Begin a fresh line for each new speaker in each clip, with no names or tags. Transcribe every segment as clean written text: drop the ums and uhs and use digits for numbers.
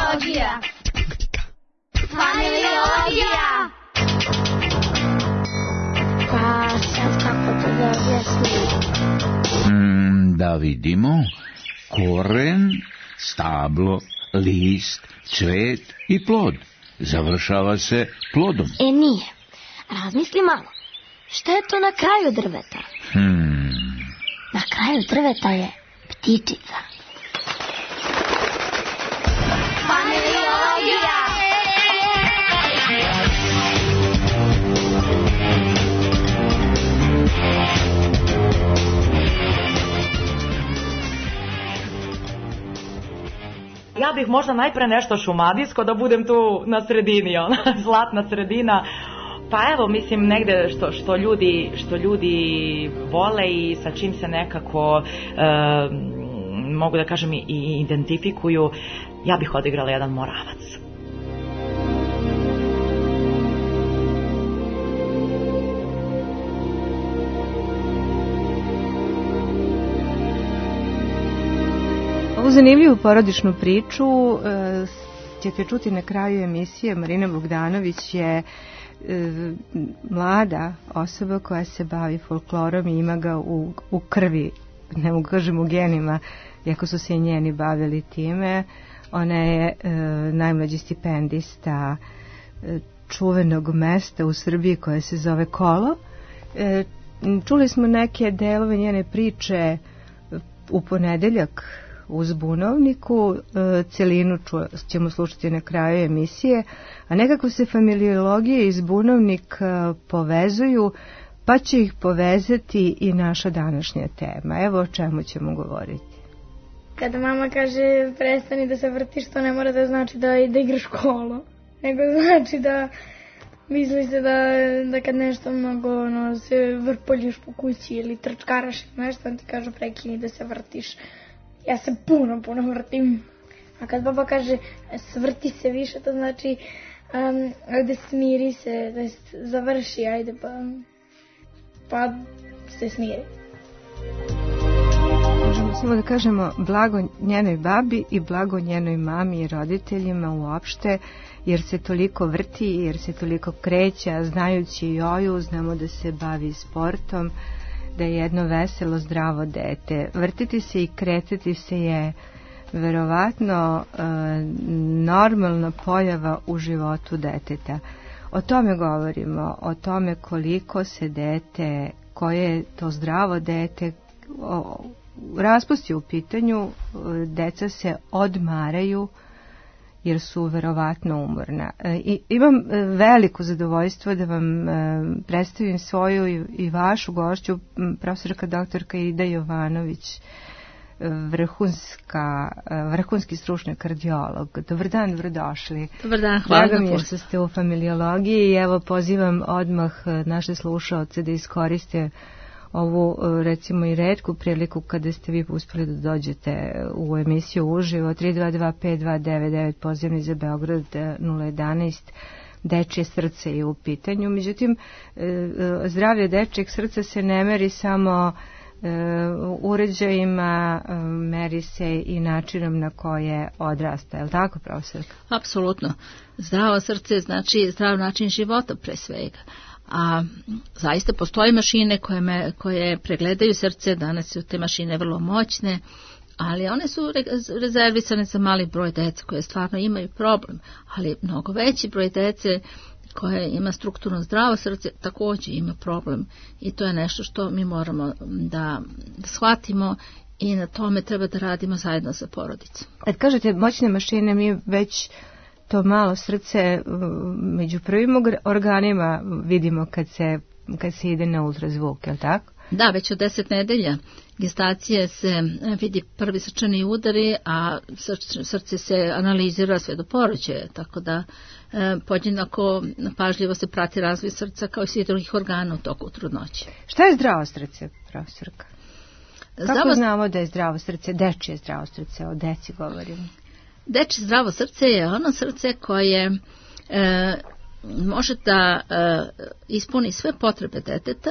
Familiologija. Familiologija.
Pa sad kako to da objasnim?
Da vidimo. Koren, stablo, list, cvet i plod. Završava se plodom.
Nije. Razmisli malo. Šta je to na kraju drveta? Na kraju drveta je ptičica.
Familiologija.
Ja bih možda najpre nešto šumadijsko, da budem tu na sredini, zlatna sredina. Pa evo, mislim, negde što ljudi vole i sa čim se nekako, mogu da kažem, i identifikuju, ja bih odigrala jedan Moravac.
Ovu zanimljivu porodičnu priču ćete čuti na kraju emisije. Marina Bogdanović je mlada osoba koja se bavi folklorom i ima ga u krvi, ne mogu kažem u genima, iako su se i njeni bavili time. Ona je najmlađi stipendista čuvenog mesta u Srbiji koje se zove Kolo. Čuli smo neke delove njene priče u ponedeljak u Zbunovniku, celinu ćemo slušati na kraju emisije, a nekako se familiologija i Zbunovnik povezuju, pa će ih povezati i naša današnja tema. Evo o čemu ćemo govoriti.
Kada mama kaže prestani da se vrtiš, to ne mora da znači da igraš kolo, nego znači da misli se da kad nešto mnogo se vrpoljiš po kući ili trčkaraš nešto, on ti kaže prekini da se vrtiš. Ja se puno vrtim. A kad baba kaže svrti se više, to znači ajde smiri se, da završi, ajde pa se smiri.
Možemo samo da kažemo blago njenoj babi i blago njenoj mami i roditeljima uopšte, jer se toliko vrti, jer se toliko kreće, a znajući Joju, znamo da se bavi sportom, da je jedno veselo, zdravo dete. Vrtiti se i kretati se je verovatno normalna pojava u životu deteta. O tome govorimo, o tome koliko se dete, koje je to zdravo dete, raspusti u pitanju, deca se odmaraju jer su verovatno umorna. I imam veliko zadovoljstvo da vam predstavim svoju i vašu gošću, profesorka doktorka Ida Jovanović, vrhunski stručni kardiolog. Dobar dan, dobrodošli.
Dobar dan, hvala.
Drago mi je što ste u familiologiji i evo pozivam odmah naše slušaoce da iskoriste ovu recimo i retku priliku kada ste vi uspeli da dođete u emisiju uživo. 322-5299 pozivni za Beograd 011. Dečje srce je u pitanju. Međutim, zdravlje dečjeg srca se ne meri samo uređajima, meri se i načinom na koje odrasta. Je li tako, profesorka?
Apsolutno. Zdravo srce znači zdrav način života pre svega. A zaista postoje mašine koje pregledaju srce, danas su te mašine vrlo moćne, ali one su rezervisane za mali broj dece koje stvarno imaju problem, ali mnogo veći broj dece koje ima strukturno zdravo srce također ima problem i to je nešto što mi moramo da shvatimo i na tome treba da radimo zajedno sa porodicom.
Kad kažete moćne mašine, mi već to malo srce među prvim organima vidimo kad se ide na ultrazvuk, je li tako?
Da, već od 10 nedelja gestacije se vidi prvi srčani udari, a srce se analizira sve do porođaja, tako da podjednako pažljivo se prati razvoj srca kao i svih drugih organa u toku trudnoće.
Šta je zdravo srce, profesorka? Kako znamo da je zdravo srce, dečje zdravo srce, o deci govorimo?
Dečje zdravo srce je ono srce koje može da ispuni sve potrebe deteta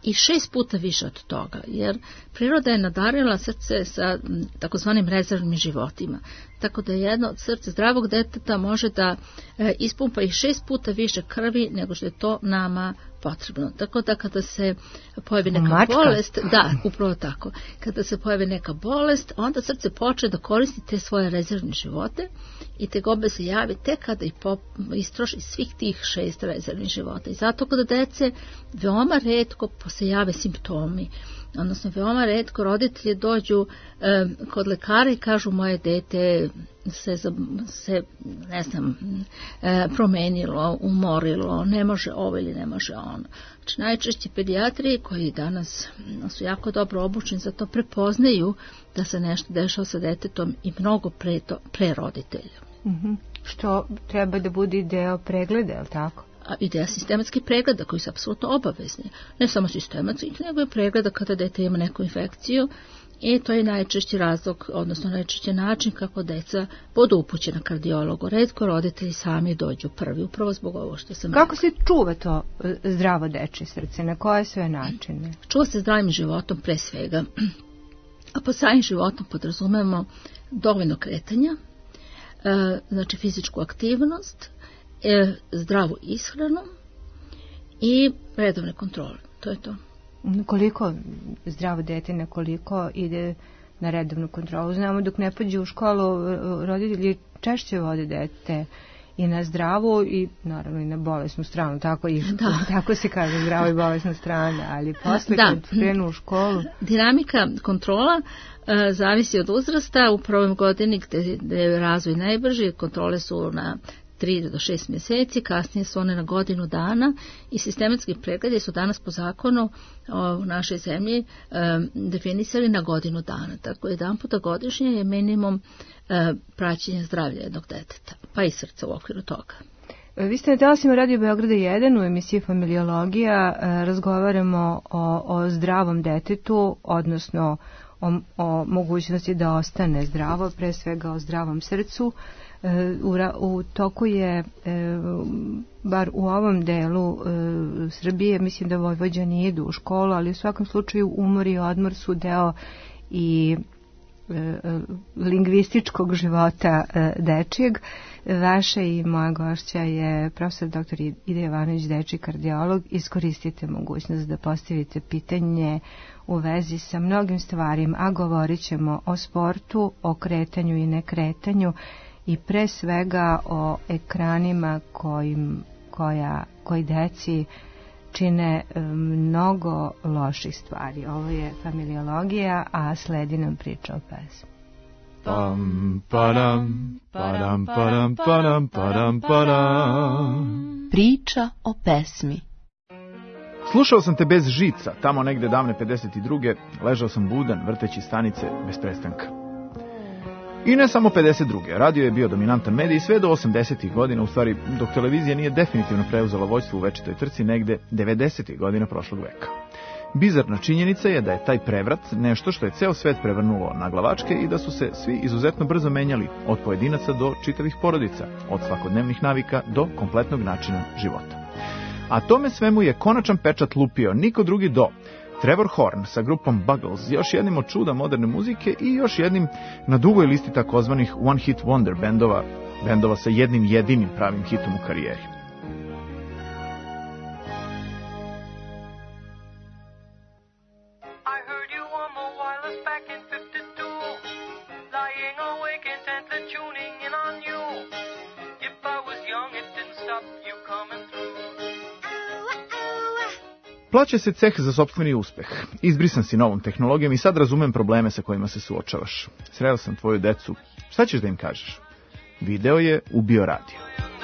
i 6 puta više od toga, jer priroda je nadarila srce sa takozvanim rezervnim životima. Tako da jedno od srca zdravog deteta može da ispumpa i 6 puta više krvi nego što je to nama potrebno. Tako da kada se pojavi neka bolest, da, upravo tako, kada se pojavi neka bolest, onda srce počne da koristi te svoje rezervne živote i tegoba se javi tek kada istroši svih tih 6 rezervnih života. I zato kod dece veoma retko se jave simptomi, odnosno veoma retko roditelji dođu kod lekara i kažu moje dete se ne znam, promenilo, umorilo, ne može ovo ili ne može ono. Znači najčešće pedijatriji koji danas su jako dobro obučeni za to prepoznaju da se nešto dešava sa detetom i mnogo pre roditelja.
Što treba da bude deo pregleda, je li tako?
Ideja sistematskih pregleda koji su apsolutno obavezni. Ne samo sistematskih, nego i pregleda kada dete ima neku infekciju i to je najčešći razlog, odnosno najčešći način kako deca budu upućena kardiologu. Retko roditelji sami dođu prvi, upravo zbog ovo što sam
Kako se čuva to zdravo dečje srce? Na koje sve načine?
Čuva se zdravim životom pre svega. A pod samim životom podrazumemo dovoljno kretanja, znači fizičku aktivnost, zdravu ishranu i redovne kontrole. To je to.
Koliko zdravo dete, nekoliko ide na redovnu kontrolu? Znamo dok ne pođe u školu, roditelji češće vode dete i na zdravu i naravno i na bolesnu stranu, tako se kaže, zdravo i bolesna strana, ali posle kad krenu u školu...
Dinamika kontrola zavisi od uzrasta. U prvoj godini gde je razvoj najbrži, kontrole su na 3 do 6 mjeseci, kasnije su one na godinu dana i sistematski pregledi su danas po zakonu u našoj zemlji definisali na godinu dana. Tako jedan puta godišnje je minimum praćenja zdravlja jednog deteta, pa i srca u okviru toga.
Vi ste na talasima Radio Beograda 1 u emisiji Familiologija. Razgovaramo o zdravom detetu, odnosno o mogućnosti da ostane zdravo, pre svega o zdravom srcu. U toku je, bar u ovom delu Srbije, mislim da Vojvođani idu u školu, ali u svakom slučaju umor i odmor su deo i lingvističkog života dečijeg. Vaša i moja gošća je profesor dr. Ida Jovanović, dečiji kardiolog. Iskoristite mogućnost da postavite pitanje u vezi sa mnogim stvarima, a govorit ćemo o sportu, o kretanju i nekretanju i pre svega o ekranima koji deci čine mnogo loših stvari. Ovo je Familiologija, a sledi nam priča o pesmi.
Pam, padam, padam, padam, padam, padam, padam.
Priča o pesmi.
Slušao sam te bez žica, tamo negde davne 52. Ležao sam budan, vrteći stanice bez prestanka. I ne samo 52. Radio je bio dominantan medij sve do 80. godina, u stvari dok televizija nije definitivno preuzela vođstvo u večitoj trci negde 90. godina prošlog veka. Bizarna činjenica je da je taj prevrat nešto što je ceo svet prevrnulo na glavačke i da su se svi izuzetno brzo menjali, od pojedinaca do čitavih porodica, od svakodnevnih navika do kompletnog načina života. A tome svemu je konačan pečat lupio niko drugi do Trevor Horn sa grupom Buggles, još jednim od čuda moderne muzike i još jednim na dugoj listi takozvanih One Hit Wonder bendova sa jednim jedinim pravim hitom u karijeri. Plaća se ceh za sopstveni uspeh. Izbrisan si novom tehnologijom i sad razumem probleme sa kojima se suočavaš. Sreo sam tvoju decu. Šta ćeš da im kažeš? Video je ubio radio.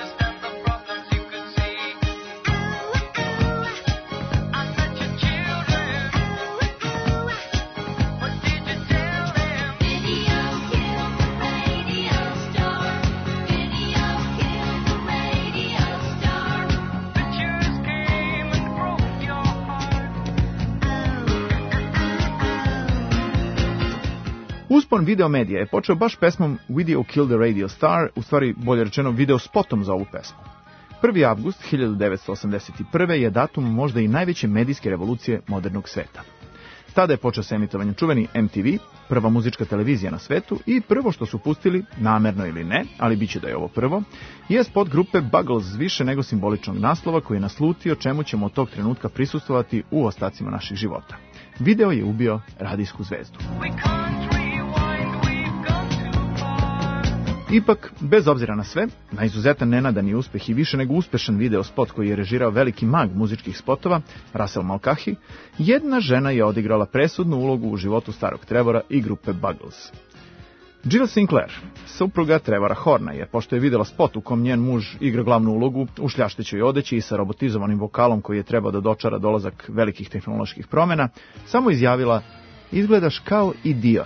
Uspon video medija je počeo baš pesmom Video Killed the Radio Star, u stvari bolje rečeno video spotom za ovu pesmu. 1. avgust 1981. je datum možda i najveće medijske revolucije modernog sveta. Tada je počeo sa emitovanjem čuveni MTV, prva muzička televizija na svetu, i prvo što su pustili, namerno ili ne, ali biće da je ovo prvo, je spot grupe Buggles više nego simboličnog naslova koji je naslutio čemu ćemo od tog trenutka prisustvovati u ostacima naših života. Video je ubio radijsku zvezdu. Ipak, bez obzira na sve, na izuzetan nenadani uspeh i više nego uspešan video spot koji je režirao veliki mag muzičkih spotova, Russell Mulcahy, jedna žena je odigrala presudnu ulogu u životu starog Trevora i grupe Buggles. Jill Sinclair, supruga Trevora Horna, je, pošto je videla spot u kom njen muž igra glavnu ulogu u šljaštećoj odeći i sa robotizovanim vokalom koji je trebao da dočara dolazak velikih tehnoloških promjena, samo izjavila: "Izgledaš kao idiot."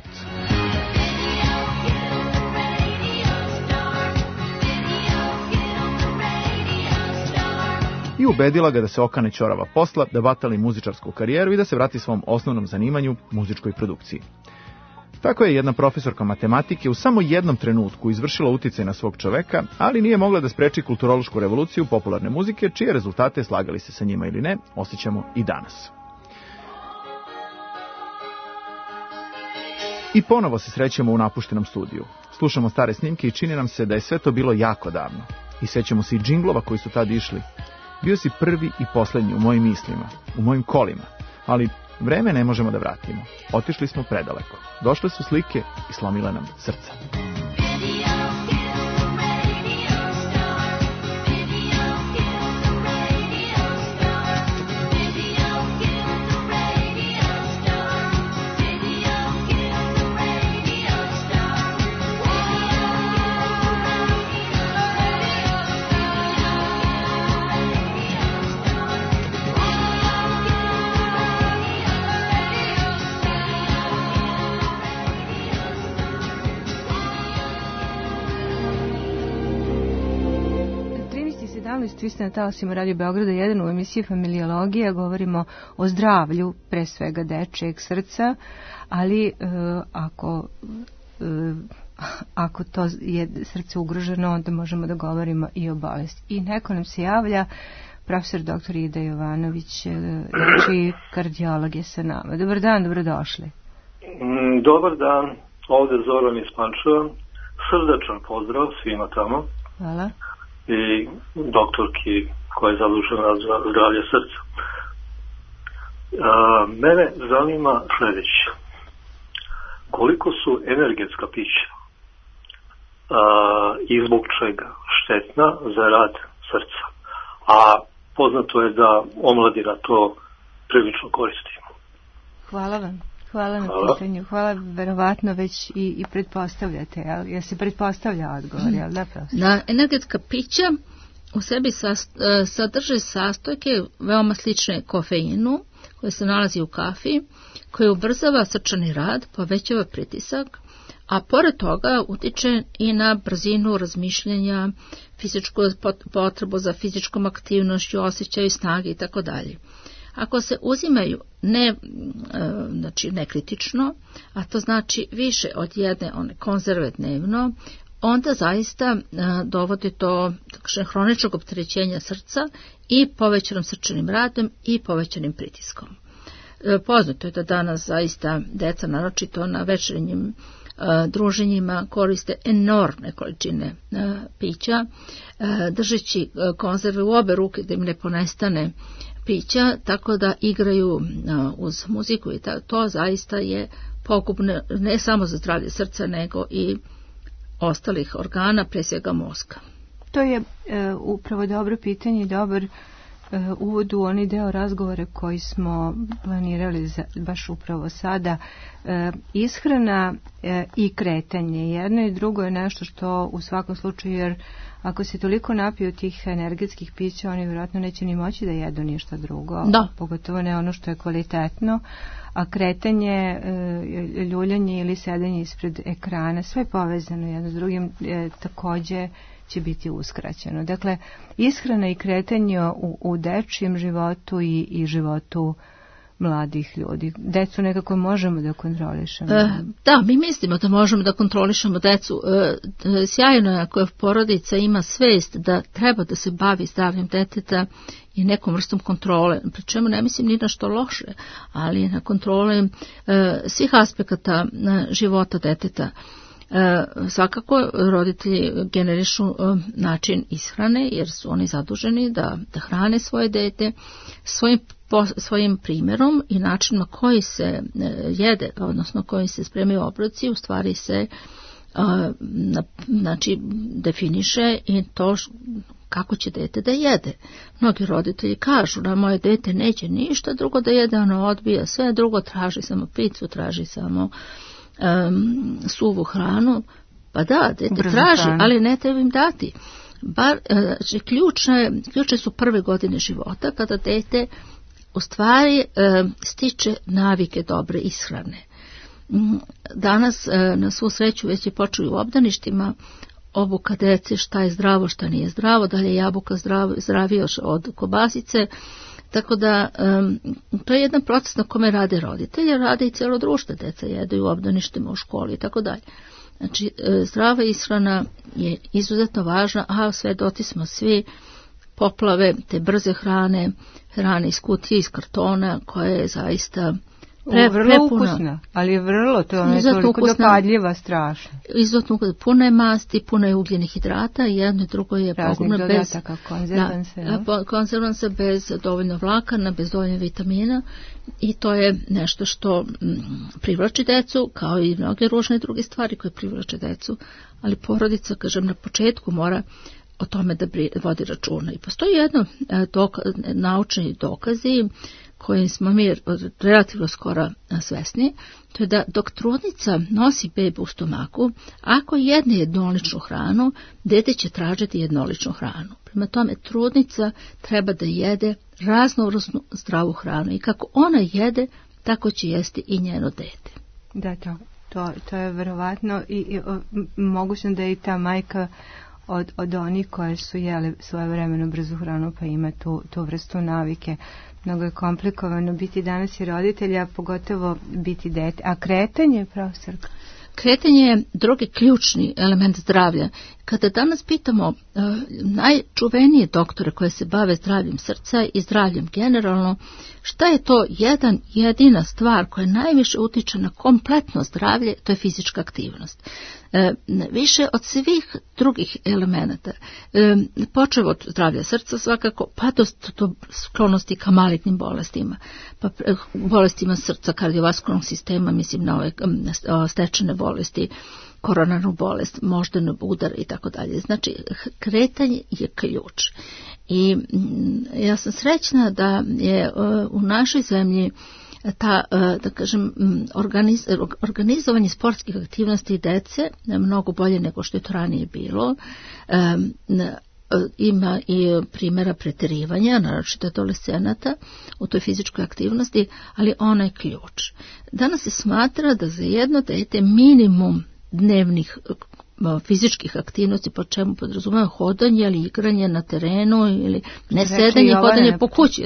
I ubedila ga da se okane ćorava posla, da batali muzičarsku karijeru i da se vrati svom osnovnom zanimanju, muzičkoj produkciji. Tako je jedna profesorka matematike u samo jednom trenutku izvršila uticaj na svog čoveka, ali nije mogla da spreči kulturološku revoluciju popularne muzike, čije rezultate, slagali se sa njima ili ne, osjećamo i danas. I ponovo se srećemo u napuštenom studiju. Slušamo stare snimke i čini nam se da je sve to bilo jako davno. I sećamo se i džinglova koji su tad išli. Bio si prvi i posljednji u mojim mislima, u mojim kolima, ali vreme ne možemo da vratimo. Otišli smo predaleko. Došle su slike i slomile nam srca.
Vi ste na talasima Radio Beograda 1 u emisiji Familiologija. Govorimo o zdravlju, pre svega dečijeg srca, ali ako to je srce ugroženo, onda možemo da govorimo i o bolesti. I neko nam se javlja, profesor dr. Ida Jovanović, znači kardiolog je sa nama. Dobar dan, dobrodošli.
Dobar dan, ovde Zoran iz Pančeva. Srdačan pozdrav svima tamo.
Hvala.
I doktorki koja je zadužena za zdravlje srca. Mene zanima sljedeće. Koliko su energetska pića i zbog čega štetna za rad srca? A poznato je da omladina to prilično koristi.
Hvala vam. Hvala na pitanju. Hvala, verovatno već i pretpostavljate, jel se pretpostavlja odgovor, jel da prosto?
Da, energetska pića u sebi sadrže sastojke veoma slične kofeinu, koje se nalazi u kafi, koje ubrzava srčani rad, povećava pritisak, a pored toga utiče i na brzinu razmišljanja, fizičku potrebu za fizičkom aktivnošću, osjećaju snage itd. Ako se uzimaju nekritično, a to znači više od jedne konzerve dnevno, onda zaista dovodi do hroničnog opterećenja srca i povećanim srčanim radom i povećanim pritiskom. Poznato je da danas zaista deca, naročito na večernjim druženjima, koriste enormne količine pića, držeći konzerve u obe ruke da im ne ponestane pića, tako da igraju uz muziku i to zaista je pogubno ne samo za zdravlje srca, nego i ostalih organa, pre svega mozga.
To je upravo dobro pitanje i dobar uvod u onaj deo razgovora koji smo planirali baš upravo sada. Ishrana i kretanje, jedno i drugo je nešto što u svakom slučaju, jer ako se toliko napiju tih energetskih pića, oni vjerojatno neće ni moći da jedu ništa drugo, pogotovo ne ono što je kvalitetno, a kretanje, ljuljanje ili sedenje ispred ekrana, sve je povezano jedno s drugim, takođe će biti uskraćeno. Dakle, ishrana i kretanje u dečijem životu i životu mladih ljudi. Decu nekako možemo da kontrolišemo.
Da, mi mislimo da možemo da kontrolišemo decu. Sjajno je ako porodica ima svest da treba da se bavi zdravljem deteta i nekom vrstom kontrole, pri čemu ne mislim ni na što loše, ali na kontrole svih aspekata života deteta. Svakako roditelji generišu način ishrane jer su oni zaduženi da hrane svoje dete svojim primjerom i načinom koji se jede, odnosno koji se spremaju obroci, u stvari se znači definiše i to kako će dete da jede. Mnogi roditelji kažu da moje dete neće ništa drugo da jede, ono odbija sve drugo, traži samo picu, traži samo suvu hranu. Pa da, dete traži, ali ne treba im dati. Znači, ključne su prve godine života kada dete u stvari stiče navike dobre ishrane. Danas na svu sreću već je počeo u obdaništima obuka dece šta je zdravo, šta nije zdravo, da li je jabuka zdravija od kobasice, tako da to je jedan proces na kome rade roditelji, rade i cijelo društvo, deca jedu u obdaništima, u školi i tako dalje. Znači, zdrava ishrana je izuzetno važna, a svedoci smo svi poplave te brze hrane iz kutije, iz kartona, koja je zaista
vrlo ukusna, ali je vrlo, to je toliko dopadljiva, strašno.
Izuzetno puno je masti, puno je ugljenih hidrata i jedno i drugo je pogubno bez konzervansa, bez dovoljno vlakana, bez dovoljno vitamina i to je nešto što privlači decu, kao i mnoge ružne druge stvari koje privlače decu, ali porodica, kažem, na početku mora o tome da vodi računa. I postoji jedno naučni dokazi kojim smo mi relativno skoro svesni, to je da dok trudnica nosi bebu u stomaku, ako jedne jednoličnu hranu, dete će tražiti jednoličnu hranu. Prema tome, trudnica treba da jede raznovrsnu zdravu hranu i kako ona jede, tako će jesti i njeno dete.
Da, to je verovatno i moguće da je i ta majka od onih koje su jele svojevremeno brzu hranu pa ima tu vrstu navike. Mnogo je komplikovano biti danas i roditelja, a pogotovo biti dete. A kretanje, profesorka?
Kretanje je drugi ključni element zdravlja. Kada danas pitamo najčuvenije doktore koje se bave zdravljem srca i zdravljem generalno, šta je to jedina stvar koja najviše utiče na kompletno zdravlje, to je fizička aktivnost. Više od svih drugih elemenata, počev od zdravlja srca svakako, pa do sklonosti ka malignim bolestima, pa bolestima srca, kardiovaskularnog sistema, mislim na ove stečene bolesti, koronarnu bolest, moždani udar i tako dalje. Znači, kretanje je ključ. I ja sam srećna da je u našoj zemlji ta, da kažem, organizovanje sportskih aktivnosti dece mnogo bolje nego što je to ranije bilo. Ima i primjera preterivanja, naročito adolescenata u toj fizičkoj aktivnosti, ali ona je ključ. Danas se smatra da za jedno dete minimum dnevnih fizičkih aktivnosti, po čemu podrazumeva hodanje ili igranje na terenu ili ne sedanje, hodanje po kući.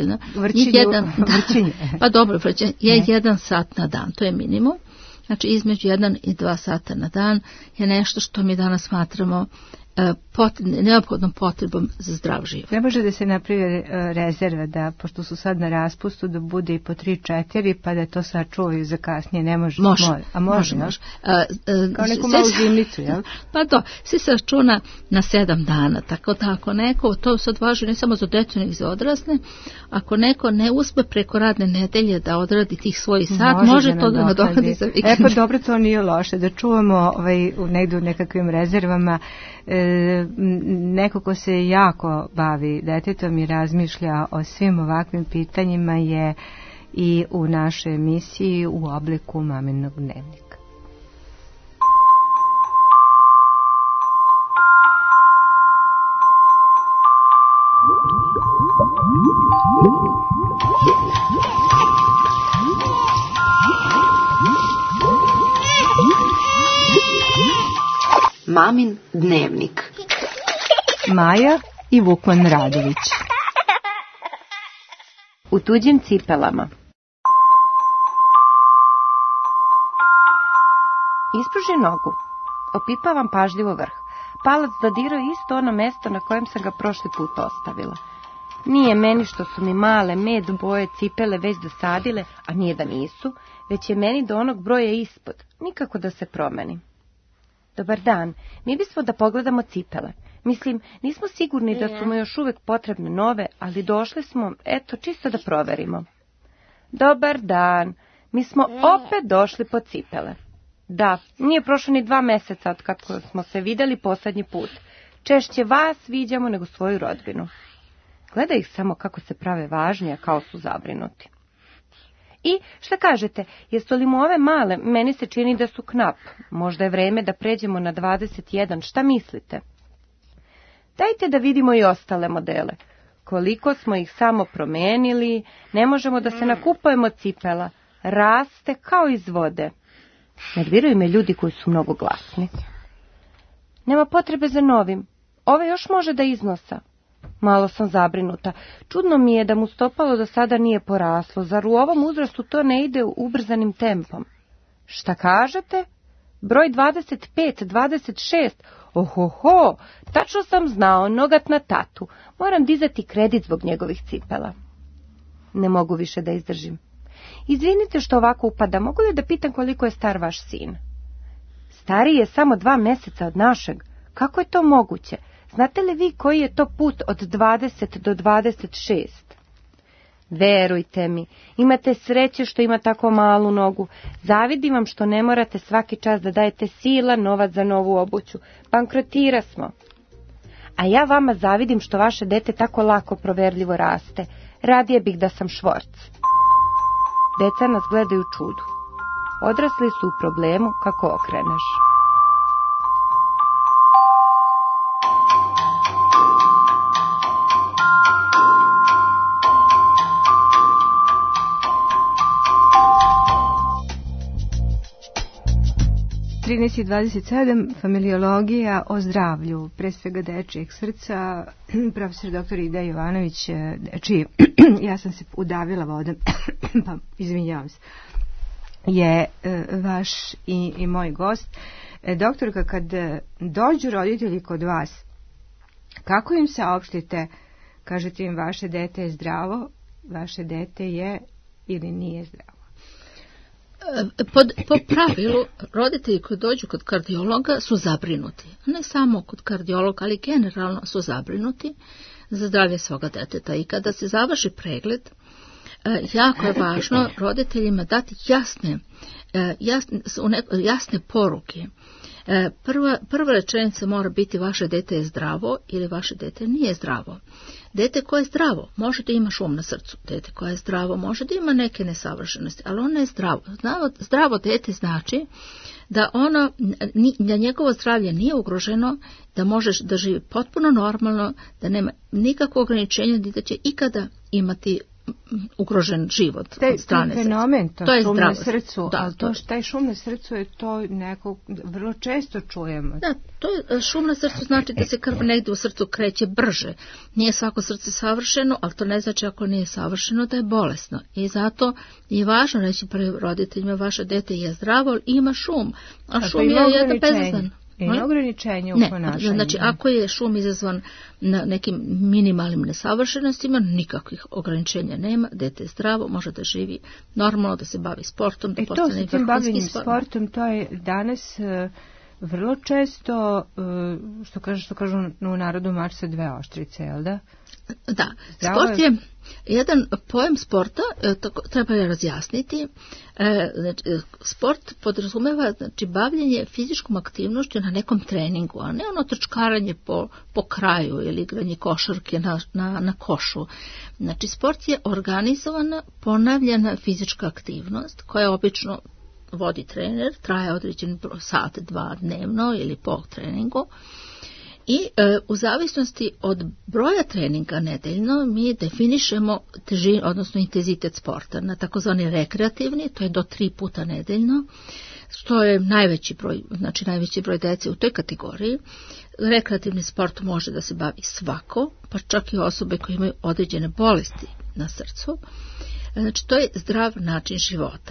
Pa dobro, vrćenje je 1 sat na dan, to je minimum. Znači između 1 i 2 sata na dan je nešto što mi danas smatramo neophodnom potrebom za zdrav život.
Ne može da se napravi rezerva da, pošto su sad na raspustu, da bude i po 3-4 pa da to sačuvaju za kasnije, ne može?
Može.
Kao neku malu zimnicu, jel?
Pa to, svi se računa na 7 dana, tako da ako neko, to sad važi ne samo za djecu, nego za odrasle, ako neko ne uspe preko radne nedelje da odradi tih svojih sat, može to da nadoknadi za vikend.
Pa dobro, to nije loše, da čuvamo negdje u nekakvim rezervama. Neko ko se jako bavi detetom i razmišlja o svim ovakvim pitanjima je i u našoj emisiji u obliku Maminog dnevnika.
Mamin dnevnik.
Maja i Vukman Radović.
U tuđim cipelama.
Ispruži nogu. Opipavam pažljivo vrh. Palac dodirao isto ono mesto na kojem sam ga prošli put ostavila. Nije meni što su mi male med boje cipele već dosadile, a nije da nisu, već je meni do onog broja ispod, nikako da se promeni. Dobar dan, mi bismo da pogledamo cipele. Mislim, nismo sigurni da su mu još uvijek potrebne nove, ali došli smo, eto, čisto da proverimo. Dobar dan, mi smo opet došli po cipele. Da, nije prošlo ni 2 meseca od kako smo se vidjeli posljednji put. Češće vas viđamo nego svoju rodbinu. Gleda ih samo kako se prave važni, a kao su zabrinuti. I, šta kažete, jesu li mu ove male, meni se čini da su knap. Možda je vreme da pređemo na 21, šta mislite? Dajte da vidimo i ostale modele. Koliko smo ih samo promenili, ne možemo da se nakupujemo cipela. Raste kao iz vode. Nerviraju me ljudi koji su mnogo glasni. Nema potrebe za novim. Ove još može da iznosa. Malo sam zabrinuta. Čudno mi je da mu stopalo do sada nije poraslo. Zar u ovom uzrastu to ne ide ubrzanim tempom? Šta kažete? Broj 25, 26. Ohoho, tačno sam znao, nogat na tatu. Moram dizati kredit zbog njegovih cipela. Ne mogu više da izdržim. Izvinite što ovako upada, mogu li da pitam koliko je star vaš sin? Stariji je samo 2 meseca od našeg. Kako je to moguće? Znate li vi koji je to put od 20 do 26? Verujte mi, imate sreće što ima tako malu nogu. Zavidim vam što ne morate svaki čas da dajete silan novac za novu obuću. Bankrotira smo. A ja vama zavidim što vaše dete tako lako proverljivo raste. Radije bih da sam Švorc. Deca nas gledaju čudu. Odrasli su u problemu kako okreneš.
U 13:27 familiologija o zdravlju, pre svega dečijeg srca, profesor dr. Ida Jovanović, ja sam se udavila vodom, pa izvinjavam se, je vaš i moj gost. Doktorka, kad dođu roditelji kod vas, kako im saopštite, kažete im vaše dete je zdravo, vaše dete je ili nije zdravo?
Po pravilu, roditelji koji dođu kod kardiologa su zabrinuti. Ne samo kod kardiologa, ali generalno su zabrinuti za zdravlje svoga deteta. I kada se završi pregled, jako je važno roditeljima dati jasne poruke. Prva rečenica mora biti vaše dete je zdravo ili vaše dete nije zdravo. Dete koje je zdravo može da ima šum na srcu. Dete koje je zdravo može da ima neke nesavršenosti, ali ono je zdravo. Zdravo dete znači da njegovo zdravlje nije ugroženo, da može da živi potpuno normalno, da nema nikakvo ograničenja, da će ikada imati ugrožen život od strane
fenomen,
to je
šum
zdravo.
Na srcu,
da,
ali taj šum na srcu je to neko, vrlo često čujemo.
Da, to je šum na srcu znači da se krv negdje u srcu kreće brže. Nije svako srce savršeno, ali to ne znači ako nije savršeno da je bolesno. I zato je važno reći prvi roditeljima vaše dete je zdravo, ima šum, a šum je jedan bezazan.
I ograničenje u ponašanju.
Znači, ako je šum izazvan na nekim minimalnim nesavršenostima, nikakvih ograničenja nema, dete je zdravo, može da živi normalno, da se bavi sportom, da postane vrhunski sport.
To sa tim bavljenjem sportom, to je danas vrlo često, što kažu u narodu, mač sa 2 oštrice, jel da?
Da, sport je jedan pojam sporta, treba je razjasniti. Sport podrazumeva bavljenje fizičkom aktivnošću na nekom treningu, a ne ono trčkaranje po kraju ili igranje košarke na košu. Znači, sport je organizovana, ponavljana fizička aktivnost koja obično vodi trener, traje određen sat, 2 dnevno ili po treningu. I u zavisnosti od broja treninga nedeljno mi definišemo težinu, odnosno intenzitet sporta na takozvani rekreativni, to je do 3 puta nedeljno, što je najveći broj dece u toj kategoriji. Rekreativni sport može da se bavi svako, pa čak i osobe koje imaju određene bolesti na srcu. Znači, to je zdrav način života.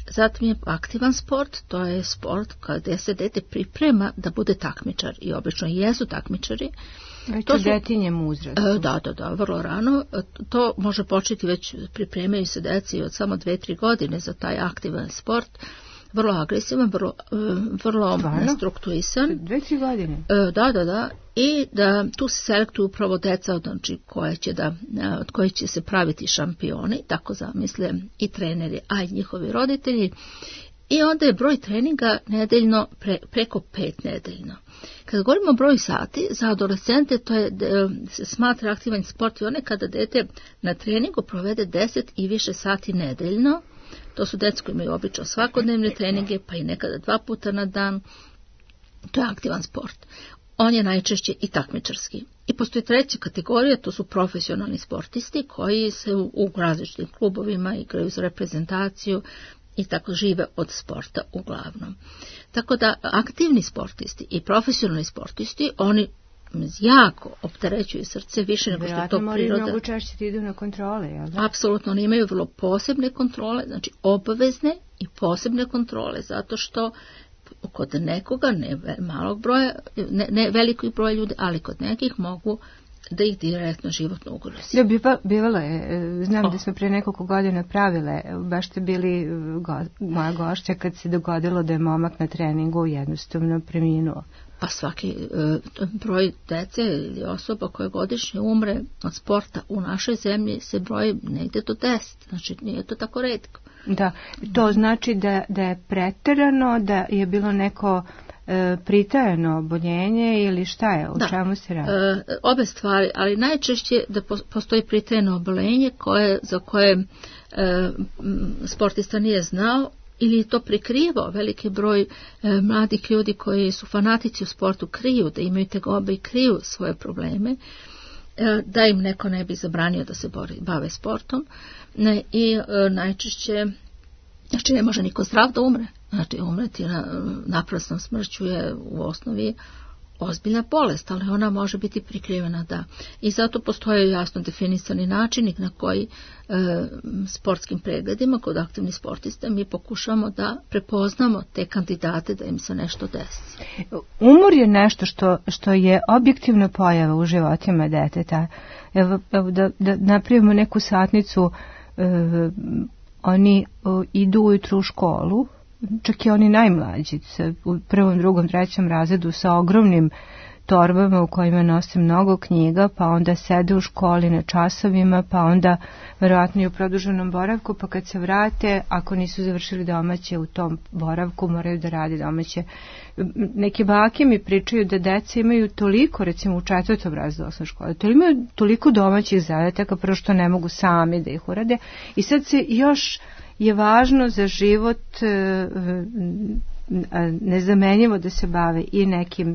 Zatim je aktivan sport, to je sport gdje se dete priprema da bude takmičar i obično jesu takmičari.
Već u detinjem uzrastu.
Da, vrlo rano. To može početi već, pripremaju se deci od samo 2-3 godine za taj aktivan sport. Vrlo agresivan, vrlo strukturisan.
2-3 godine?
Da. I da tu se selektuju upravo deca, znači od koje će se praviti šampioni, tako zamisle i treneri, a i njihovi roditelji. I onda je broj treninga nedeljno preko 5 nedeljno. Kad govorimo o broju sati, za adolescente to je, se smatra aktivan sport i one kada dete na treningu provede 10 i više sati nedeljno. To su djeca koji imaju obično svakodnevne treninge, pa i nekada 2 puta na dan. To je aktivan sport. On je najčešće i takmičarski. I postoji treća kategorija, to su profesionalni sportisti koji se u različitim klubovima igraju za reprezentaciju i tako žive od sporta uglavnom. Tako da aktivni sportisti i profesionalni sportisti, oni jako opterećuju srce više nego što je to priroda.
Vjerojatno mnogo češće idu na kontrole, jel da?
Apsolutno, oni imaju vrlo posebne kontrole, znači obavezne i posebne kontrole, zato što kod nekoga, ne malog broja, ne velikog broja ljudi, ali kod nekih mogu da ih direktno životno ugrozi.
Da, bivalo je, znam da smo prije nekoliko godina pravile, baš ste bili moja gošća kad se dogodilo da je momak na treningu jednostavno preminuo.
Pa svaki broj dece ili osoba koje godišnje umre od sporta u našoj zemlji se broji negdje do 10, znači nije to tako retko.
Da, to znači da je preterano, da je bilo neko pritajeno oboljenje ili šta je, u čemu se radi?
Obe stvari, ali najčešće da postoji pritajeno oboljenje za koje sportista nije znao ili je to prikrivao. Veliki broj mladih ljudi koji su fanatici u sportu kriju da imaju tegobe i kriju svoje probleme, da im neko ne bi zabranio da se bave sportom. I najčešće, znači ne može niko zdrav da umre. Znači umreti naprasnom smrću je u osnovi ozbiljna bolest, ali ona može biti prikrivena, da. I zato postoje jasno definisani načini na koji sportskim pregledima kod aktivnih sportista mi pokušamo da prepoznamo te kandidate da im se nešto desi.
Umor je nešto što je objektivna pojava u životima deteta. Evo da napravimo neku satnicu, oni idu ujutru u školu, čak i oni najmlađi, u 1., 2., 3. razredu sa ogromnim torbama u kojima nose mnogo knjiga, pa onda sede u školi na časovima, pa onda verovatno i u produženom boravku, pa kad se vrate, ako nisu završili domaće u tom boravku, moraju da radi domaće. Neke bake mi pričaju da deca imaju toliko, recimo u 4. razredu osnovne škole, imaju toliko domaćih zadataka, prvo što ne mogu sami da ih urade, i sad se još je važno za život nezamenjivo da se bave i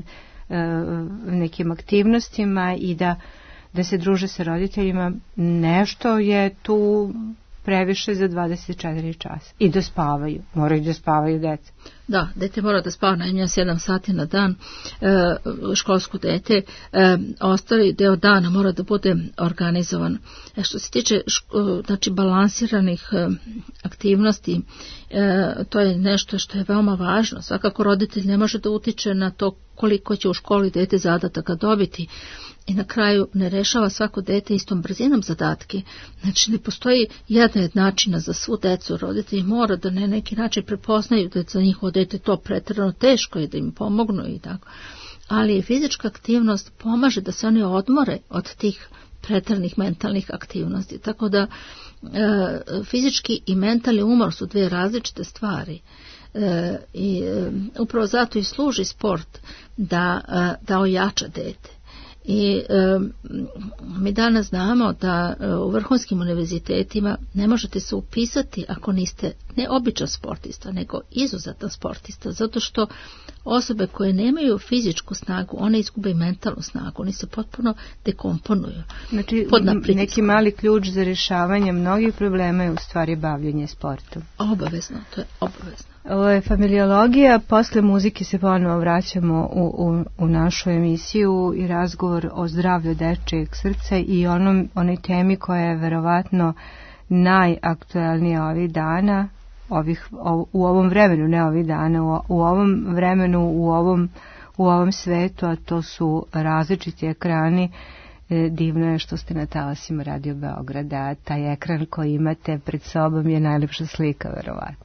nekim aktivnostima i da se druže sa roditeljima. Nešto je tu previše za 24 časa. I da spavaju. Moraju da spavaju deca.
Da, dete mora da spava najmanje 7 sati na dan. Školsko dete, ostali deo dana mora da bude organizovan. Što se tiče znači balansiranih aktivnosti, to je nešto što je veoma važno. Svakako roditelj ne može da utiče na to koliko će u školi dete zadataka dobiti. I na kraju ne rešava svako dete istom brzinom zadatke. Znači ne postoji jedna načina za svu decu. Roditelji mora da na neki način prepoznaju da je za njihovo dete to pretjerano teško i da im pomognu i tako. Ali fizička aktivnost pomaže da se oni odmore od tih pretjeranih mentalnih aktivnosti. Tako da fizički i mentalni umor su dvije različite stvari. I upravo zato i služi sport da ojača dete. I mi danas znamo da u vrhunskim univerzitetima ne možete se upisati ako niste ne običan sportista, nego izuzetan sportista, zato što osobe koje nemaju fizičku snagu, one izgube i mentalnu snagu, oni se potpuno dekomponuju.
Znači, neki mali ključ za rješavanje mnogih problema je u stvari bavljenje sportom.
Obavezno, to je obavezno.
Ovo je familiologija, posle muzike se ponovo vraćamo u našu emisiju i razgovor o zdravlju dečijeg srca i onoj temi koja je verovatno najaktuelnija ovih dana, u ovom vremenu, ne ovih dana, u ovom vremenu, u ovom svetu, a to su različiti ekrani. Divno je što ste na talasima Radio Beograda. Taj ekran koji imate pred sobom je najlepša slika, verovatno.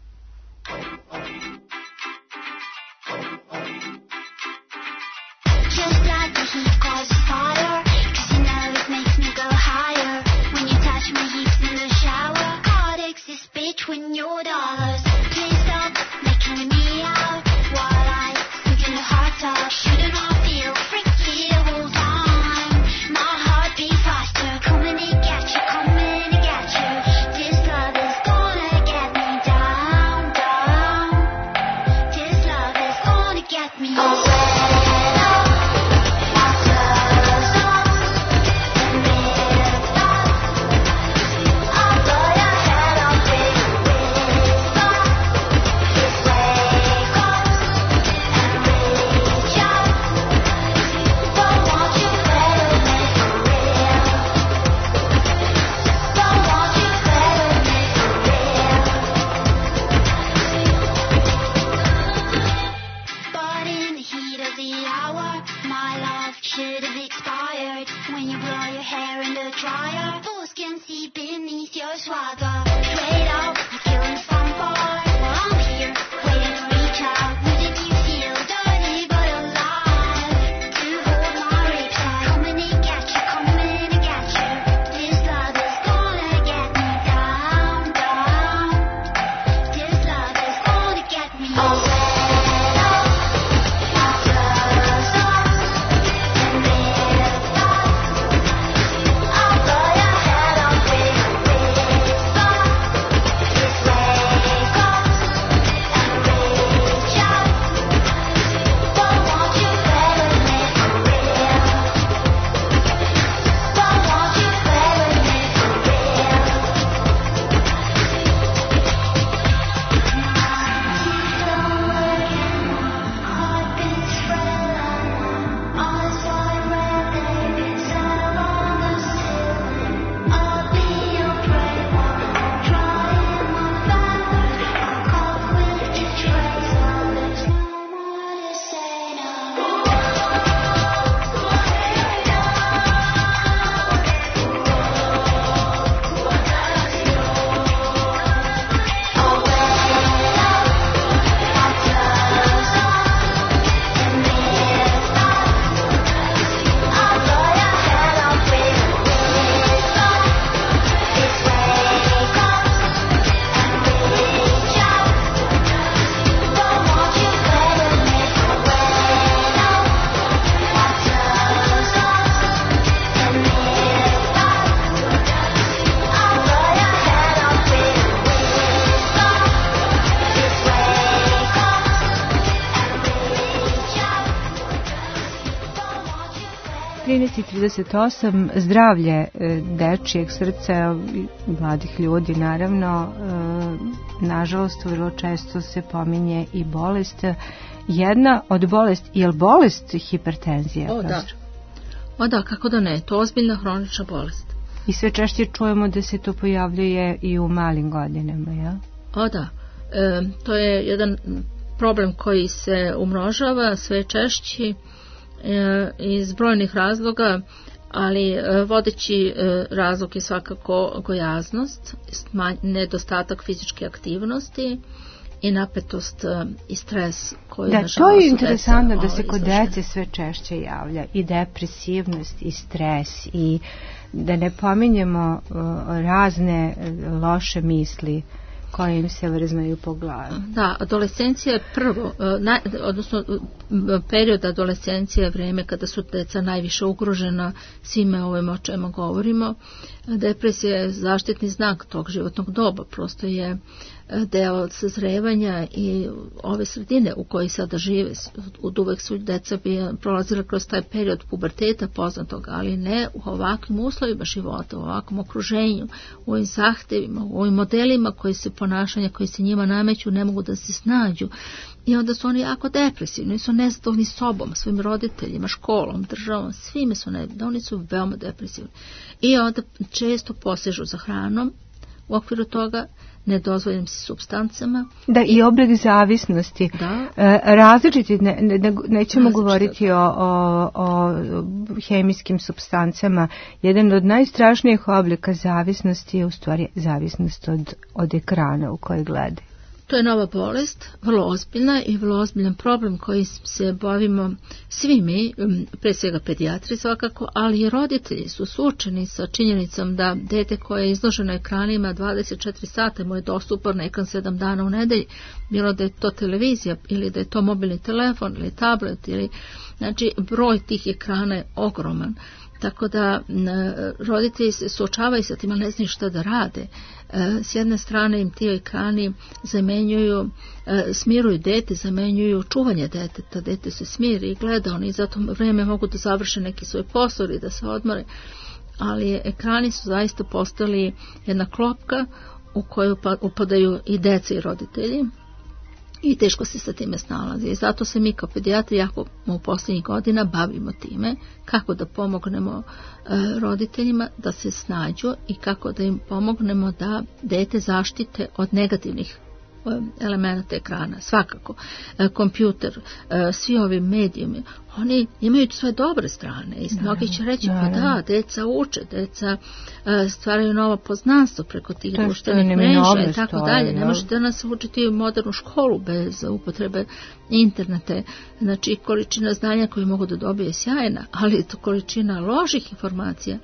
Zdravlje dečijeg srca, mladih ljudi naravno, nažalost vrlo često se pominje i bolest. Jedna od bolesti, je li bolest hipertenzija?
O da, kako da ne, to je ozbiljna hronična bolest.
I sve češće čujemo da se to pojavljuje i u malim godinama, ja?
O da, to je jedan problem koji se umnožava sve češće iz brojnih razloga, ali vodeći razlog je svakako gojaznost, nedostatak fizičke aktivnosti i napetost i stres koji nažalost.
Da, to je interesantno da se kod dece sve češće javlja i depresivnost i stres, i da ne pominjemo razne loše misli koje im se vrzmaju po glavi.
Da, adolescencija je prvo, odnosno period adolescencije je vrijeme kada su deca najviše ugrožena svime ovim o čemu govorimo. Depresija je zaštitni znak tog životnog doba, prosto je deo sazrevanja i ove sredine u kojoj sada žive. Od uvek su deca prolazila kroz taj period puberteta poznatog, ali ne u ovakvim uslovima života, u ovakvom okruženju, u ovim zahtevima, u ovim modelima koji se ponašanja, koji se njima nameću, ne mogu da se snađu. I onda su oni jako depresivni, su nezadovoljni sobom, svojim roditeljima, školom, državom, svime su oni su veoma depresivni. I onda često posežu za hranom, u okviru toga nedozvoljenim supstancama.
Da, i oblik zavisnosti.
Da.
Različiti, nećemo govoriti o hemijskim supstancama. Jedan od najstrašnijih oblika zavisnosti je u stvari zavisnost od ekrana u kojoj gledaju.
To je nova bolest, vrlo ozbiljna i vrlo ozbiljan problem koji se bavimo svi mi, pre svega pedijatri svakako, ali i roditelji su suočeni sa činjenicom da dete koje je izloženo ekranima 24 sata mu je dostupan ekran 7 dana u nedelji, bilo da je to televizija ili da je to mobilni telefon ili tablet, znači broj tih ekrana je ogroman. Tako da roditelji se suočavaju sa tim, ali ne znaju šta da rade. S jedne strane im ti ekrani zamenjuju, smiruju dete, zamenjuju čuvanje deteta. Dete se smiri i gleda, oni za to vrijeme mogu da završe neki svoj posao i da se odmore. Ali ekrani su zaista postali jedna klopka u koju upadaju i deca i roditelji. I teško se sa time snalazi. I zato se mi kao pedijatri jako u posljednjih godina bavimo time kako da pomognemo roditeljima da se snađu i kako da im pomognemo da dete zaštite od negativnih elemenata ekrana. Svakako, kompjuter, svi ovi medijumi, oni imaju svoje dobre strane i mnogi će reći pa da, deca uče, deca stvaraju novo poznanstvo preko tih društvenih mreža i tako dalje. Ne možete danas učiti u modernu školu bez upotrebe interneta. Znači, količina znanja koju mogu da dobije je sjajna, ali to količina loših informacija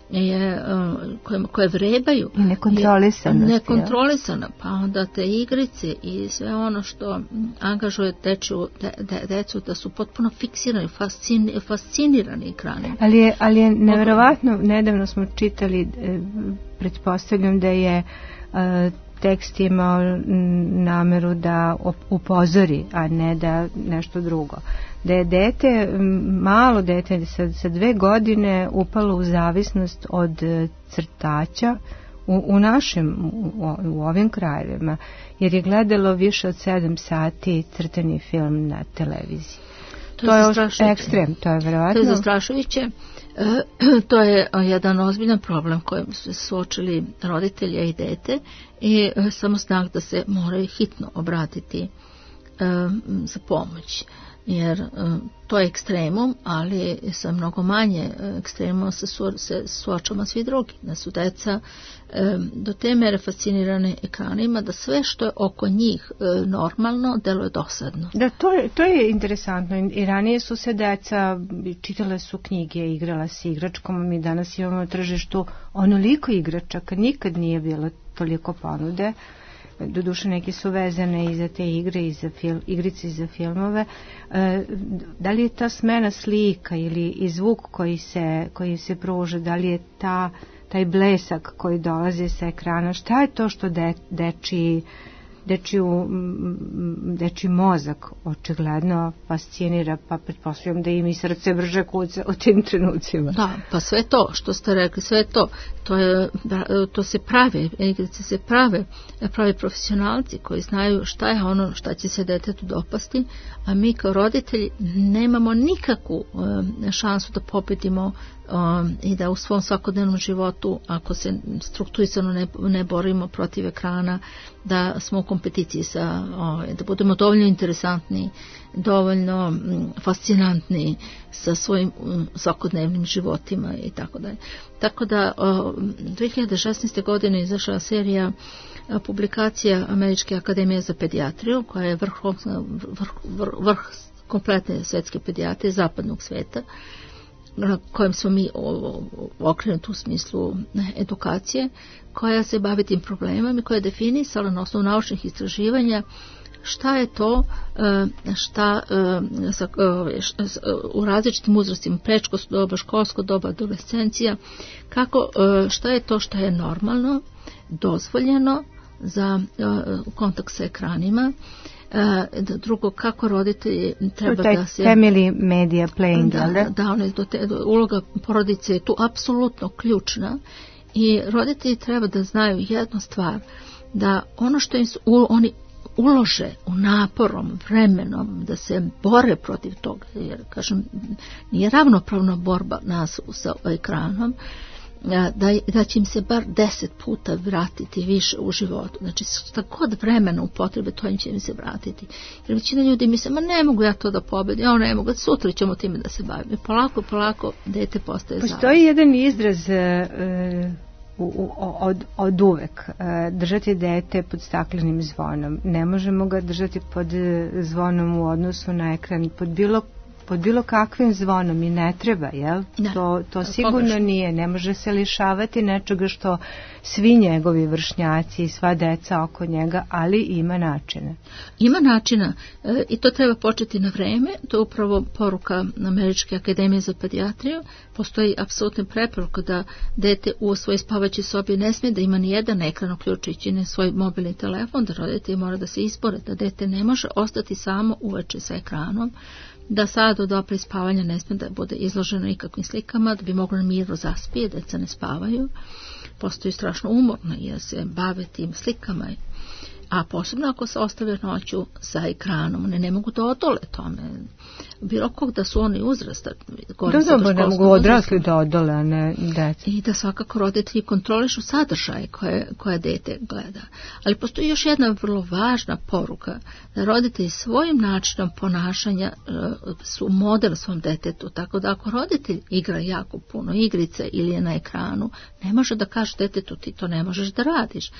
koje vrebaju nekontrolisana, pa onda te igrice i sve ono što angažuje decu da su potpuno fiksirani, fascinirani ekranom.
Ali je nevjerovatno, nedavno smo čitali, pretpostavljam da je tekst imao nameru da upozori, a ne da nešto drugo. Da je dete, malo dete sa 2 godine upalo u zavisnost od crtača u ovim krajevima, jer je gledalo više od 7 sati crtani film na televiziji. To je ekstrem, to je verovatno.
To je zastrašujuće. To je jedan ozbiljan problem kojim su se suočili roditelji i dete i samo znak da se moraju hitno obratiti za pomoć. Jer to je ekstremum, ali sa mnogo manje ekstremuma se suočavamo svi drugi. Da su deca do te mere fascinirane ekranima da sve što je oko njih normalno deluje dosadno.
Da, to je interesantno. I ranije su se deca, čitale su knjige, igrala se igračkom, mi danas imamo na tržištu onoliko igračaka, nikad nije bilo toliko ponude. Doduše neke su vezane i za te igre i za igrice i za filmove. Da li je ta smena slika ili zvuk koji se pruža, da li je taj blesak koji dolazi sa ekrana, šta je to što dečiji mozak očigledno fascinira, pa pretpostavljam da im i srce brže kuca u tim trenucima.
Da, pa sve to što ste rekli, sve to se prave, igrice se prave profesionalci koji znaju šta je ono šta će se detetu dopasti, a mi kao roditelji nemamo nikakvu šansu da pobedimo i da u svom svakodnevnom životu, ako se strukturisano ne borimo protiv ekrana, da smo u kompeticiji da budemo dovoljno interesantni, dovoljno fascinantni sa svojim svakodnevnim životima i tako dalje. Tako da 2016. godine izašla serija publikacija Američke akademije za pedijatriju, koja je vrh kompletne svetske pedijatrije zapadnog sveta, na kojem smo mi okrenuti u smislu edukacije, koja se bavi tim problemom i koja je definisala na osnovu naučnih istraživanja šta je to u različitim uzrastima, predškolsko doba, školsko doba, adolescencija, šta je to što je normalno, dozvoljeno za kontakt sa ekranima. Drugo, kako roditelji treba da se...
Family media playing,
uloga porodice je tu apsolutno ključna i roditelji treba da znaju jednu stvar, da ono što oni ulože u naporom, vremenom, da se bore protiv toga, jer, kažem, nije ravnopravna borba nas sa ekranom, da će im se bar 10 puta vratiti više u životu. Znači, šta god vremena upotrebe, to im će im se vratiti. Jer većina ljudi misle, ma ne mogu ja to da pobedim, ja ne mogu, sutra ćemo time da se bavim. I polako, dete postaje zavisno.
Postoji jedan izraz od uvek. Držati dete pod staklenim zvonom. Ne možemo ga držati pod zvonom u odnosu na ekran, pod bilo kakvim zvonom i ne treba, jel? To sigurno nije. Ne može se lišavati nečega što svi njegovi vršnjaci i sva deca oko njega, ali ima načina.
Ima načina i to treba početi na vreme. To je upravo poruka Američke akademije za pedijatriju. Postoji apsolutna preporuka da dete u svojoj spavaćoj sobi ne smije da ima ni jedan ekran, uključujući ni svoj mobilni telefon, da roditelji mora da se izbore, da dete ne može ostati samo uveče sa ekranom, da sad do dopre spavanja ne smije da bude izloženo nikakvim slikama, da bi moglo na miru zaspije, deca ne spavaju. Postoji strašno umorno jer se bave tim slikama, a posebno ako se ostavlja noću sa ekranom, ne mogu da odole tome. Bilo kog da su oni uzrasta.
Ne mogu odrasli da odole, a ne deca.
I da svakako roditelji kontrolišu sadržaje koje dete gleda. Ali postoji još jedna vrlo važna poruka, da roditelji svojim načinom ponašanja su model svom detetu, tako da ako roditelj igra jako puno igrice ili je na ekranu, ne može da kaže detetu ti to ne možeš da radiš.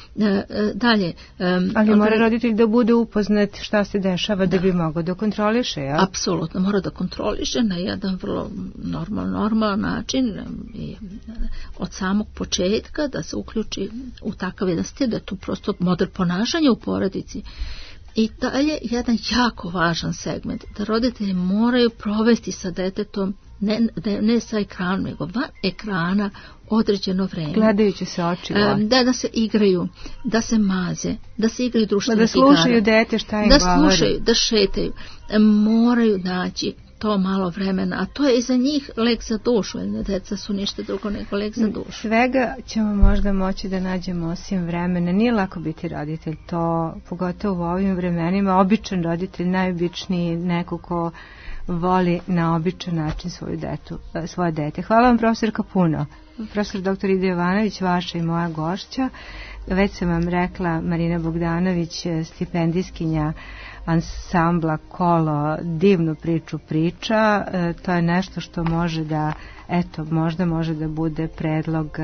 Dalje,
ali mora roditelj da bude upoznat šta se dešava da bi mogao da kontroliše, ja?
Apsolutno, mora da kontroliše na jedan vrlo normalan način i od samog početka da se uključi u takav jedan stil, da je to prosto model ponašanja u porodici. I dalje, jedan jako važan segment, da roditelji moraju provesti sa detetom ne sa ekranom, nego van ekrana određeno vreme.
Gledajući se očima.
Da se igraju, da se maze, da se igraju društvenih
igara. Da slušaju dete šta im govori.
Da slušaju, da šetaju. Moraju naći to malo vremena, a to je i za njih lek za dušu, jer deca su ništa drugo nego lek za dušu.
Svega ćemo možda moći da nađemo osim vremena. Nije lako biti roditelj, to pogotovo u ovim vremenima. Običan roditelj, najobičniji, neko ko voli na običan način svoje dete. Hvala vam, profesorka, puno. Profesor dr. Ida Jovanović, vaša i moja gošća. Već sam vam rekla, Marina Bogdanović, stipendijskinja ansambla Kolo, divnu priču priča. To je nešto što može da, možda može da bude predlog,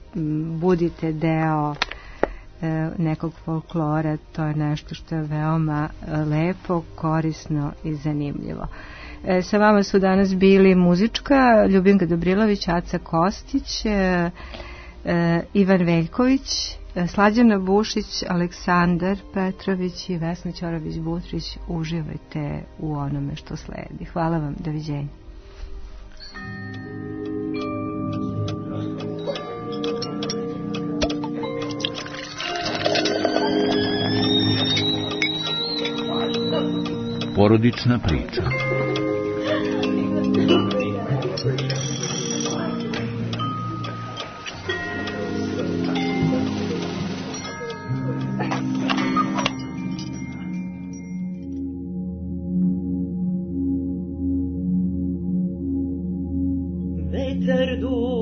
budite deo nekog folklora. To je nešto što je veoma lepo, korisno i zanimljivo. Sa vama su danas bili muzička Ljubinka Dobrilović, Aca Kostić, Ivan Veljković, Slađana Bušić, Aleksandar Petrović i Vesna Ćorović-Butrić. Uživajte u onome što sledi. Hvala vam, doviđenja.
Porodična priča.
Veter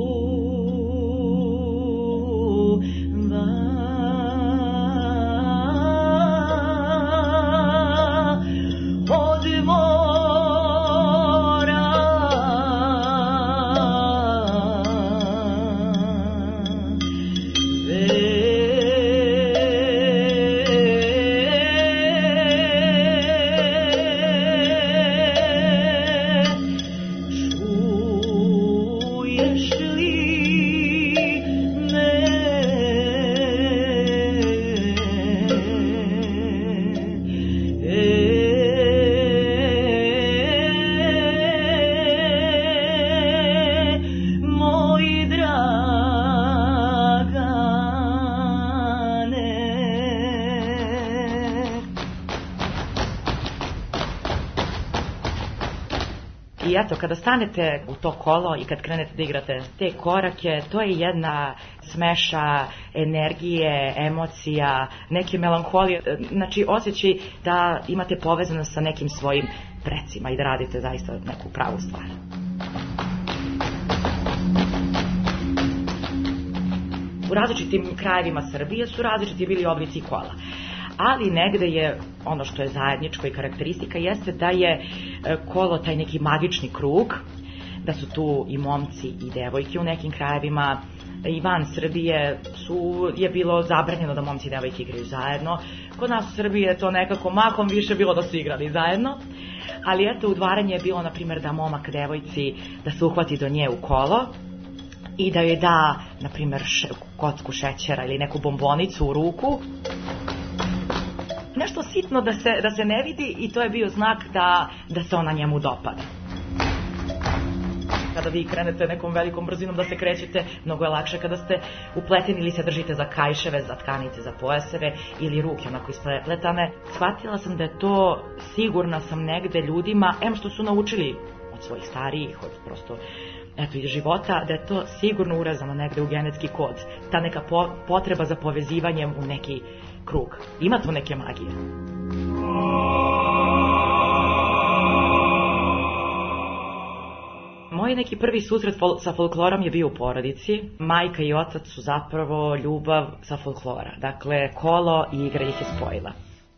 I eto, kada stanete u to kolo i kad krenete da igrate te korake, to je jedna smeša energije, emocija, neke melanholije, znači osjećaj da imate povezanost sa nekim svojim precima i da radite zaista neku pravu stvar. u različitim krajevima Srbije su različiti bili oblici kola. Ali negde je, ono što je zajedničko i karakteristika, jeste da je kolo taj neki magični krug, da su tu i momci i devojke u nekim krajevima. I van Srbije je bilo zabranjeno da momci i devojke igraju zajedno. Kod nas u Srbiji je to nekako mahom više bilo da su igrali zajedno. Ali eto, udvaranje je bilo, na primjer, da momak devojci da se uhvati do nje u kolo i da joj da, na primjer, kocku šećera ili neku bombonicu u ruku. Nešto sitno da se ne vidi i to je bio znak da se ona njemu dopada. Kada vi krenete nekom velikom brzinom da se krećete, mnogo je lakše kada ste upleteni ili se držite za kajševe, za tkanice, za pojaseve ili ruke onako isprepletane. Shvatila sam da je to, sigurna sam negde ljudima, što su naučili od svojih starijih, od prosto iz života, da je to sigurno urezano negde u genetski kod. Ta neka potreba za povezivanjem u neki krug. Ima tu neke magije. Moj neki prvi susret sa folklorom je bio u porodici. Majka i otac su zapravo ljubav sa folklora. Dakle, kolo i igra ih je spojila.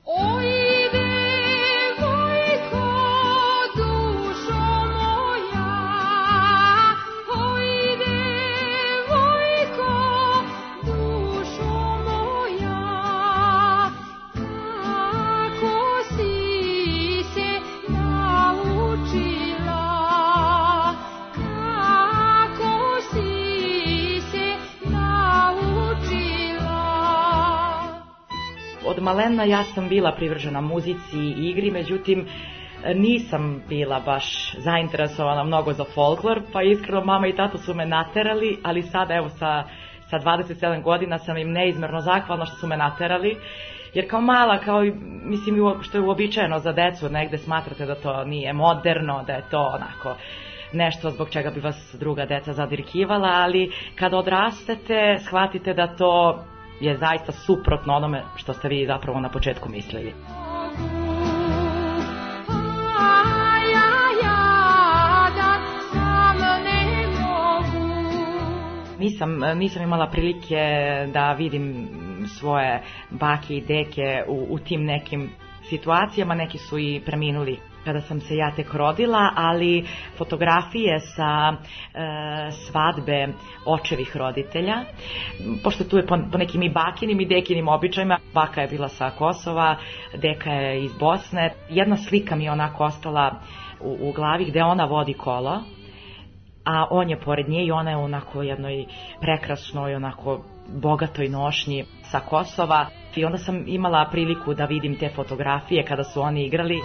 Od malena ja sam bila privržena muzici i igri, međutim nisam bila baš zainteresovana mnogo za folklor, pa iskreno mama i tata su me naterali, ali sada evo sa 27 godina sam im neizmerno zahvalna što su me naterali, jer kao mala, mislim što je uobičajeno za decu, negde smatrate da to nije moderno, da je to onako nešto zbog čega bi vas druga deca zadirkivala, ali kada odrastete shvatite da to je zaista suprotno onome što ste vi zapravo na početku mislili. Nisam imala prilike da vidim svoje bake i deke u tim nekim situacijama, neki su i preminuli kada sam se ja tek rodila, ali fotografije sa svadbe očevih roditelja, pošto tu je po nekim i bakinim i dekinim običajima. Baka je bila sa Kosova, deka je iz Bosne. Jedna slika mi je onako ostala u glavi gde ona vodi kolo, a on je pored nje i ona je onako jednoj prekrasnoj, onako bogatoj nošnji sa Kosova. I onda sam imala priliku da vidim te fotografije kada su oni igrali.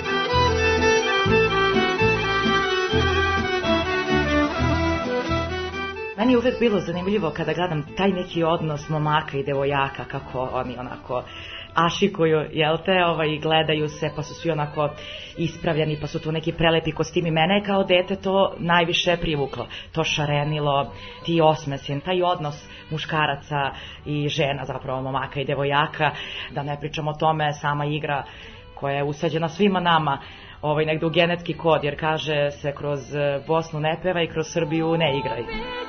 Meni je uvek bilo zanimljivo kada gledam taj neki odnos momaka i devojaka, kako oni onako ašikuju, i gledaju se, pa su svi onako ispravljeni, pa su tu neki prelepi kostimi. Mene je kao dete to najviše privuklo, to šarenilo, ti osmesi, taj odnos muškaraca i žena, zapravo momaka i devojaka, da ne pričam o tome, sama igra koja je usađena svima nama, negde u genetski kod, jer kaže se kroz Bosnu ne peva i kroz Srbiju ne igraj.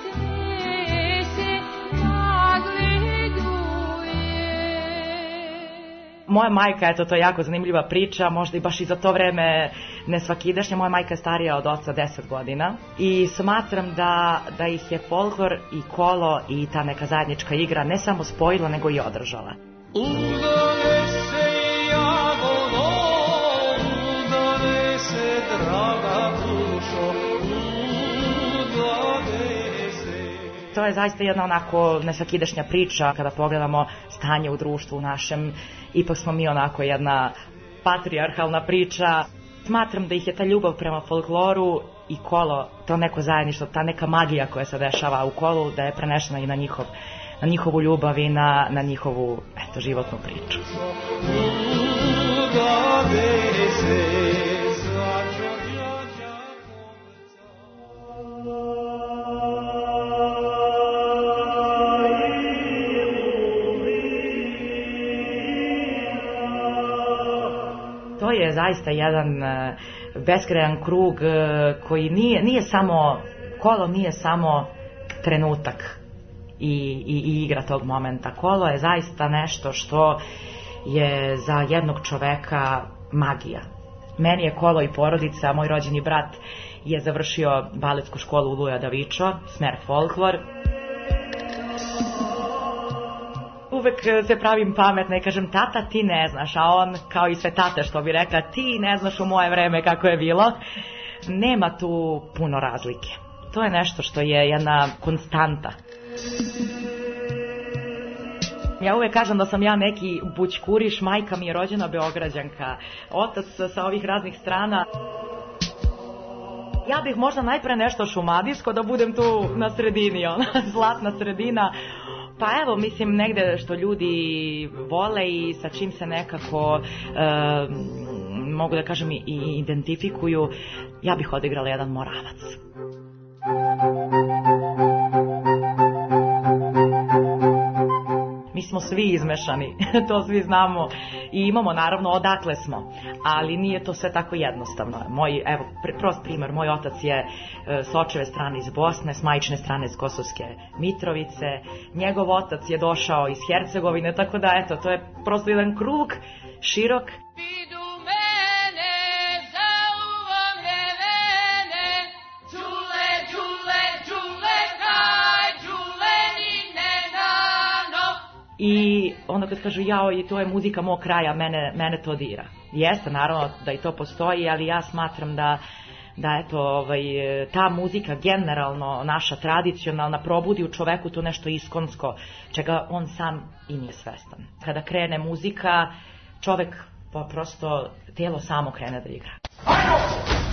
Moja majka, to je jako zanimljiva priča, možda i baš i za to vreme nesvakidašnja. Moja majka je starija od oca 10 godina i smatram da ih je folklor i kolo i ta neka zajednička igra ne samo spojila, nego i održala. To je zaista jedna onako nesvakidašnja priča kada pogledamo stanje u društvu našem. Ipak smo mi onako jedna patrijarhalna priča. Smatram da ih je ta ljubav prema folkloru i kolo, to neko zajedništvo, ta neka magija koja se dešava u kolu, da je prenešena i na njihovu ljubav i na njihovu životnu priču. To je zaista jedan beskrajan krug koji nije samo, kolo nije samo trenutak i igra tog momenta. Kolo je zaista nešto što je za jednog čoveka magija. Meni je kolo i porodica, moj rođeni brat je završio baletsku školu u Luja Davičo, smer folklor. Uvek se pravim pametna i kažem, tata, ti ne znaš, a on, kao i sve tate što bi rekla, ti ne znaš u moje vreme kako je bilo. Nema tu puno razlike. To je nešto što je jedna konstanta. Ja uvek kažem da sam ja neki bućkuriš, majka mi je rođena Beograđanka, otac sa ovih raznih strana. Ja bih možda najpre nešto šumadijsko, da budem tu na sredini, zlatna sredina. Pa evo, mislim, negde što ljudi vole i sa čim se nekako, mogu da kažem, i identifikuju, ja bih odigrala jedan Moravac. Mi smo svi izmešani, to svi znamo i imamo naravno odakle smo, ali nije to sve tako jednostavno. Evo, prost primer, moj otac je s očeve strane iz Bosne, s majčine strane iz Kosovske Mitrovice, njegov otac je došao iz Hercegovine, tako da eto, to je prosto jedan krug, širok. I onda kad kažu jao, i to je muzika mog kraja, mene to dira. Jeste, naravno da i to postoji, ali ja smatram da eto, ta muzika generalno, naša tradicionalna, probudi u čoveku to nešto iskonsko, čega on sam i nije svestan. Kada krene muzika, čovek prosto, tijelo samo krene da igra. Ajmo!